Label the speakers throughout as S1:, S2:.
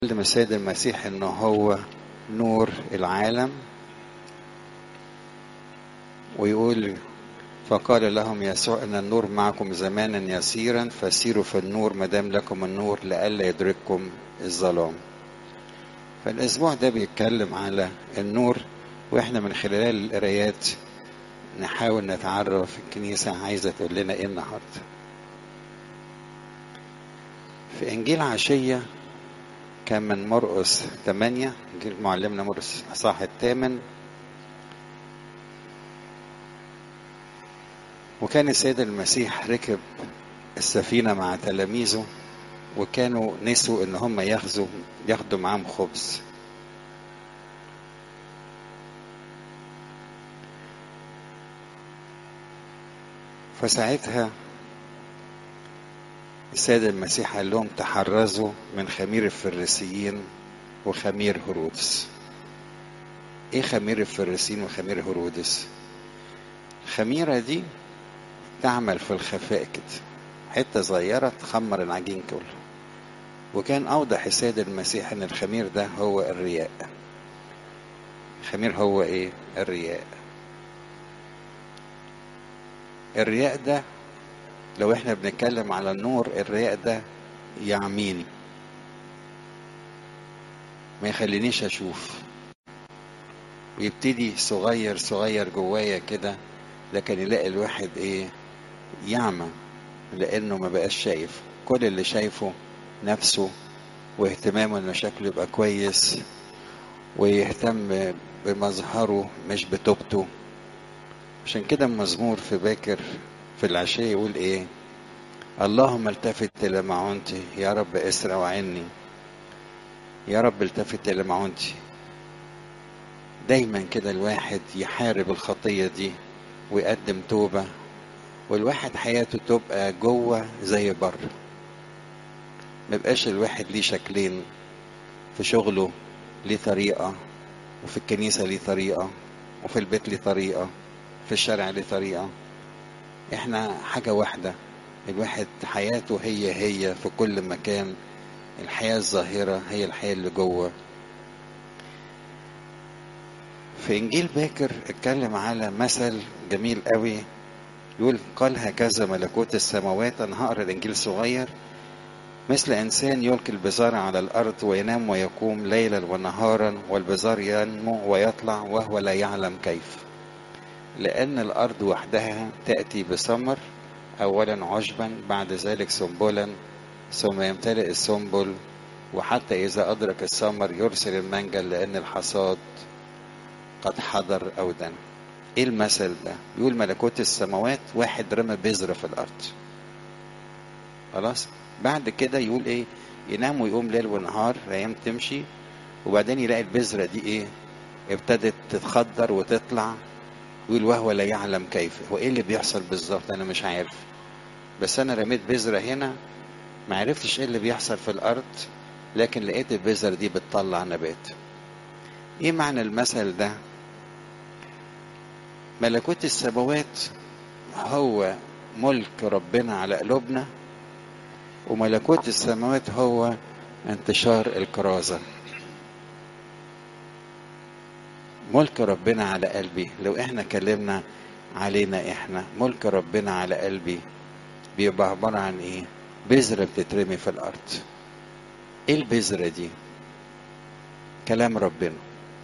S1: علم السيد المسيح انه هو نور العالم، ويقول فقال لهم يسوع ان النور معكم زمانا يسيرا فسيروا في النور ما دام لكم النور لئلا يدرككم الظلام. فالاسبوع ده بيتكلم على النور، واحنا من خلال القرايات نحاول نتعرف الكنيسة عايزة تقول لنا ايه النهارده. في انجيل عشية كان من مرقس 8، انجيل معلمنا مرقس الاصحاح 8، وكان السيد المسيح ركب السفينة مع تلاميذه، وكانوا نسوا ان هم ياخدوا معاهم خبز. فساعتها السيد المسيح قال لهم تحرزوا من خمير الفريسيين وخمير هرودس. ايه خمير الفريسيين وخمير هرودس؟ الخميرة دي تعمل في الخفاء كده، حتة صغيرة تخمر العجين كله. وكان اوضح السيد المسيح ان الخمير ده هو الرياء. الخمير هو ايه؟ الرياء. الرياء ده لو احنا بنتكلم على النور، الرياء ده يعميني، ما يخلينيش اشوف، ويبتدي صغير صغير جوايا كده، لكن يلاقي الواحد ايه؟ يعمى، لانه ما بقاش شايف. كل اللي شايفه نفسه، واهتمامه انه شكله يبقى كويس، ويهتم بمظهره مش بتوبته. عشان كده المزمور في باكر في العشية يقول ايه؟ اللهم التفت الى معونتي، يا رب اسرع وعني، يا رب التفت الى معونتي. دايما كده الواحد يحارب الخطية دي ويقدم توبة، والواحد حياته تبقى جوه زي بره. مبقاش الواحد ليه شكلين، في شغله ليه طريقة، وفي الكنيسة ليه طريقة، وفي البيت ليه طريقة، في الشارع ليه طريقة. احنا حاجة واحدة، الواحد حياته هي في كل مكان. الحياة الظاهرة هي الحياة اللي جوه. في إنجيل باكر اتكلم على مثل جميل قوي، يقول قال هكذا ملكوت السماوات. أنا هقرأ الإنجيل صغير. مثل إنسان يلقي البزار على الأرض وينام ويقوم ليلا ونهارا، والبزار ينمو ويطلع وهو لا يعلم كيف، لأن الأرض وحدها تأتي بثمر، أولا عشبا بعد ذلك سنبلا، ثم يمتلئ السنبل، وحتى إذا أدرك الثمر يرسل المنجل لأن الحصاد قد حضر أو دنا. إيه المثل ده؟ بيقول ملكوت السماوات واحد رمى بذرة في الأرض، خلاص. بعد كده يقول إيه؟ ينام ويقوم ليل ونهار، الأيام تمشي، وبعدين يلاقي البذرة دي إيه؟ ابتدت تتخضر وتطلع. يقول وهو لا يعلم كيف. هو إيه اللي بيحصل بالظبط؟ أنا مش عارف، بس أنا رميت بذرة هنا، ما عرفتش إيه اللي بيحصل في الأرض، لكن لقيت البذرة دي بتطلع نبات. إيه معنى المثل ده؟ ملكوت السماوات هو ملك ربنا على قلوبنا، وملكوت السماوات هو انتشار الكرازة. ملك ربنا على قلبي، لو احنا كلمنا علينا احنا، ملك ربنا على قلبي بيبقى عبارة عن ايه؟ بذرة بتترمي في الارض. ايه البذرة دي؟ كلام ربنا.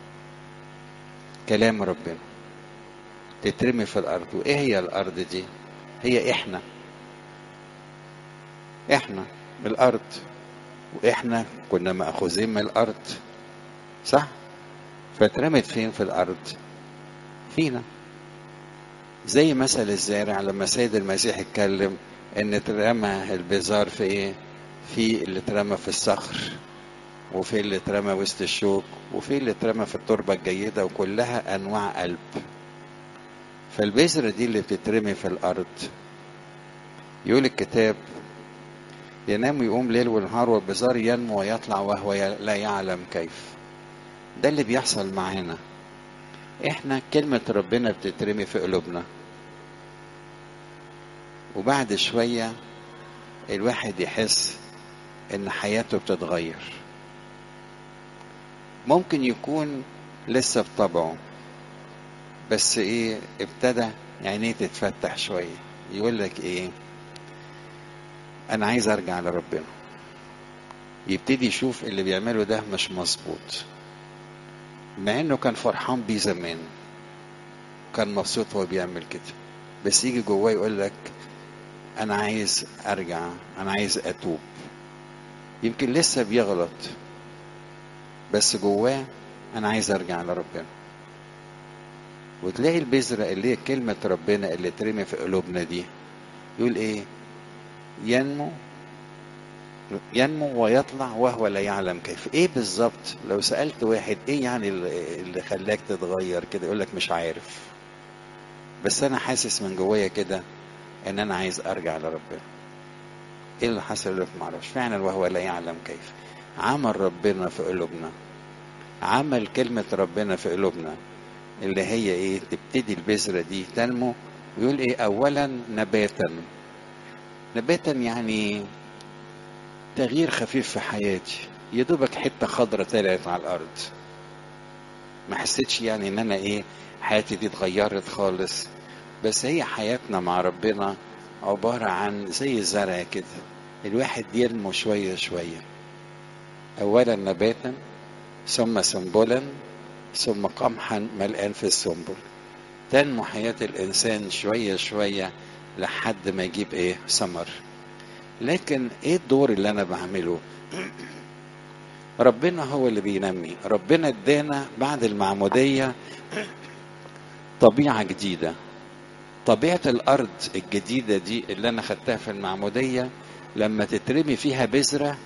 S1: كلام ربنا تترمي في الارض. وايه هي الارض دي؟ هي احنا. احنا الارض، واحنا كنا مأخوذين من الارض، صح؟ فاترمت فين في الارض؟ فينا. زي مثل الزارع لما سيد المسيح اتكلم ان اترمى البذار في ايه؟ في اللي اترمى في الصخر، وفي اللي اترمى وسط الشوك، وفي اللي اترمى في التربة الجيدة، وكلها انواع قلب. فالبذرة دي اللي بتترمي في الارض، يقول الكتاب ينام ويقوم ليل ونهار والبذار ينمو ويطلع وهو لا يعلم كيف. ده اللي بيحصل معانا احنا. كلمة ربنا بتترمي في قلوبنا، وبعد شوية الواحد يحس ان حياته بتتغير. ممكن يكون لسه بطبعه، بس ايه ابتدى عينيه تتفتح شوية، يقول لك ايه، انا عايز ارجع لربنا. يبتدي يشوف اللي بيعمله ده مش مظبوط، مع انه كان فرحان بيه زمان، كان مبسوط وهو بيعمل كده، بس يجي جواه يقول لك انا عايز ارجع، انا عايز اتوب. يمكن لسه بيغلط، بس جواه انا عايز ارجع لربنا. وتلاقي البذرة اللي هي كلمة ربنا اللي ترمي في قلوبنا دي، يقول ايه، ينمو ينمو ويطلع وهو لا يعلم كيف. ايه بالظبط؟ لو سألت واحد ايه يعني اللي خلاك تتغير كده، يقول لك مش عارف، بس انا حاسس من جوايا كده ان انا عايز ارجع لربنا. ايه اللي حصل؟ يقول لك ما اعرفش. فعلا وهو لا يعلم كيف. عمل ربنا في قلوبنا، عمل كلمة ربنا في قلوبنا اللي هي ايه، تبتدي البذرة دي تنمو. ويقول ايه، اولا نباتا. نباتا يعني تغيير خفيف في حياتي، يا دوبك حته خضره طلعت على الارض، ما حسيتش يعني ان انا ايه، حياتي دي اتغيرت خالص. بس هي حياتنا مع ربنا عباره عن زي الزرع كده، الواحد ينمو شويه شويه، اولا نباتا ثم سنبلا ثم قمحا ملآن في السنبل. تنمو حياه الانسان شويه شويه لحد ما يجيب ايه، ثمر. لكن ايه الدور اللي انا بعمله؟ ربنا هو اللي بينمي. ربنا ادانا بعد المعمودية طبيعة جديدة. طبيعة الأرض الجديدة دي اللي أنا خدتها في المعمودية، لما تترمي فيها بذرة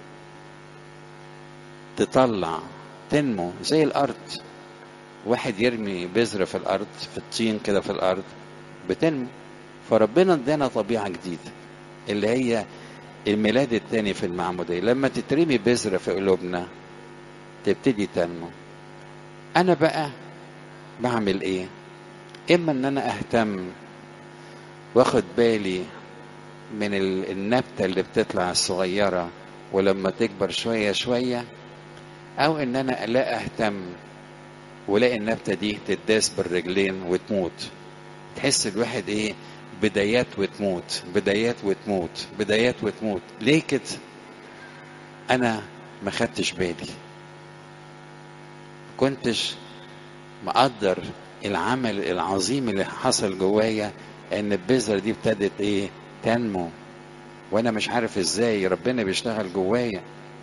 S1: تطلع، تنمو زي الأرض. واحد يرمي بذرة في الأرض، في الطين كده في الأرض، بتنمو. فربنا ادانا طبيعة جديدة اللي هي الميلاد التاني في المعمودية. لما تترمي بذرة في قلوبنا تبتدي تنمو. أنا بقى بعمل إيه؟ إما إن أنا أهتم واخد بالي من النبتة اللي بتطلع الصغيرة ولما تكبر شوية شوية، أو إن أنا لا أهتم ولاقي النبتة دي تداس بالرجلين وتموت. تحس الواحد إيه، بدايات وتموت، بدايات وتموت، بدايات وتموت. ليه كده؟ أنا ما خدتش بالي، كنتش مقدر العمل العظيم اللي حصل جوايا، ان البذرة دي ابتدت ايه، تنمو، وانا مش عارف ازاي ربنا بيشتغل جوايا.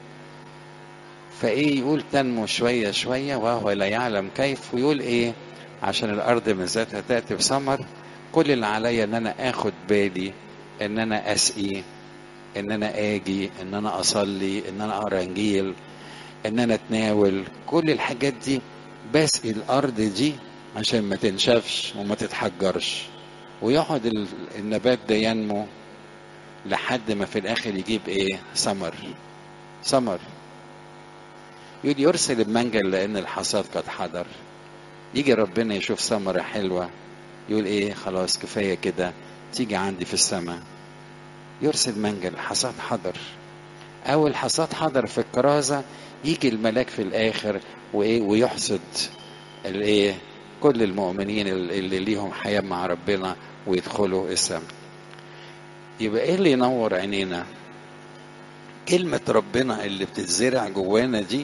S1: فايه يقول تنمو شوية شوية وهو لا يعلم كيف. ويقول ايه، عشان الارض من ذاتها تأتي بثمر. كل اللي عليا ان انا اخد بالي، ان انا اسقي، ان انا اجي، ان انا اصلي، ان انا اقرا انجيل، ان انا اتناول. كل الحاجات دي بسقي الارض دي عشان ما تنشفش وما تتحجرش، ويقعد النبات ده ينمو لحد ما في الاخر يجيب ايه، ثمر. ثمر. يقول يرسل المنجل لان الحصاد قد حضر. يجي ربنا يشوف ثمرة حلوة، يقول ايه، خلاص كفاية كده، تيجي عندي في السماء. يرسل منجل، الحصاد حضر. او الحصاد حضر في الكرازة، يجي الملاك في الاخر وايه، ويحصد الايه، كل المؤمنين اللي ليهم حياة مع ربنا ويدخلوا السماء. يبقى ايه اللي ينور عينينا؟ كلمة ربنا اللي بتتزرع جوانا دي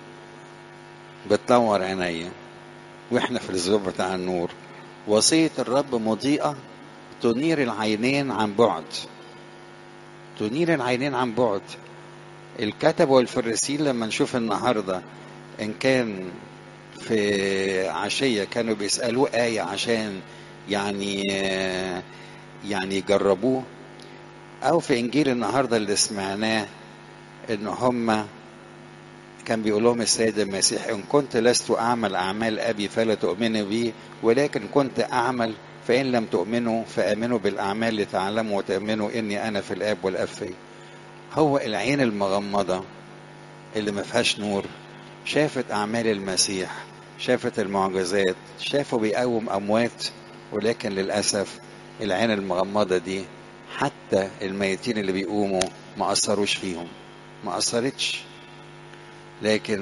S1: بتنور عينيا واحنا في الظل بتاع النور. وصية الرب مضيئة تنير العينين عن بعد. تنير العينين عن بعد. الكتب والفريسيين لما نشوف النهاردة ان كان في عشية كانوا بيسألوه آية عشان يعني يعني يجربوه، او في انجيل النهاردة اللي سمعناه ان هم كان بيقول لهم السيد المسيح، ان كنت لست اعمل اعمال ابي فلا تؤمنوا بي، ولكن كنت اعمل فان لم تؤمنوا فامنوا بالاعمال لتعلموا وتؤمنوا اني انا في الاب والاب في. هو العين المغمضة اللي ما فيهاش نور شافت اعمال المسيح، شافت المعجزات، شافوا بيقوم اموات، ولكن للاسف العين المغمضة دي حتى الميتين اللي بيقوموا ما اثروش فيهم، ما اثرتش. لكن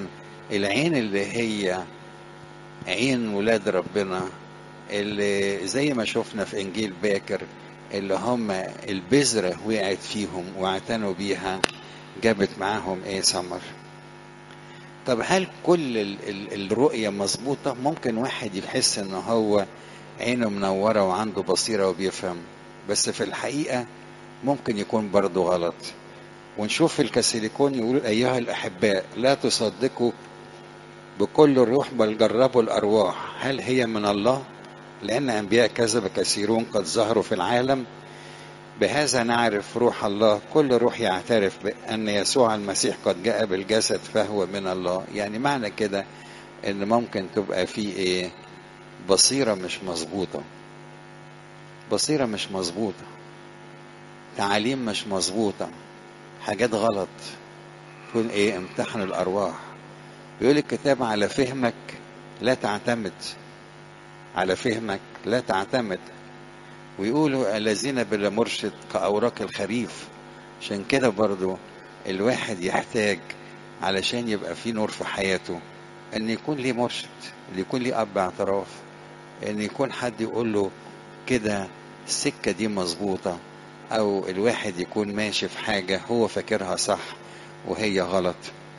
S1: العين اللي هي عين ولاد ربنا، اللي زي ما شفنا في انجيل باكر، اللي هم البذرة وقعت فيهم واعتنوا بيها، جابت معاهم ايه؟ ثمر. طب هل كل الرؤية مظبوطة؟ ممكن واحد يحس ان هو عينه منورة وعنده بصيرة وبيفهم، بس في الحقيقة ممكن يكون برضه غلط. ونشوف الكاثوليكون يقول: أيها الأحباء، لا تصدقوا بكل الروح بل جربوا الأرواح هل هي من الله، لأن أنبياء كذب كثيرون قد ظهروا في العالم، بهذا نعرف روح الله، كل روح يعترف بأن يسوع المسيح قد جاء بالجسد فهو من الله. يعني معنى كده إن ممكن تبقى في إيه؟ بصيرة مش مظبوطة، بصيرة مش مظبوطة، تعاليم مش مظبوطة، حاجات غلط، تكون ايه؟ امتحن الارواح. بيقول الكتاب: على فهمك لا تعتمد، على فهمك لا تعتمد. ويقولوا: الذين بلا مرشد كأوراق الخريف. عشان كده برضو الواحد يحتاج علشان يبقى فيه نور في حياته ان يكون ليه مرشد، ان يكون ليه اب اعتراف، ان يكون حد يقول له كده السكة دي مظبوطة، او الواحد يكون ماشي في حاجة هو فاكرها صح وهي غلط.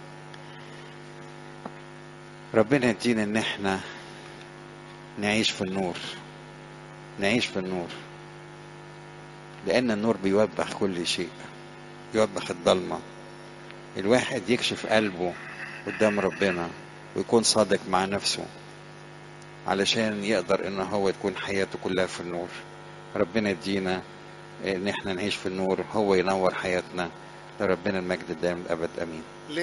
S1: ربنا يدينا ان احنا نعيش في النور، نعيش في النور، لان النور بيوضح كل شيء، يوضح الضلمة. الواحد يكشف قلبه قدام ربنا ويكون صادق مع نفسه علشان يقدر ان هو تكون حياته كلها في النور. ربنا يدينا ان احنا نعيش في النور، هو ينور حياتنا. لربنا المجد الدائم الابد، امين.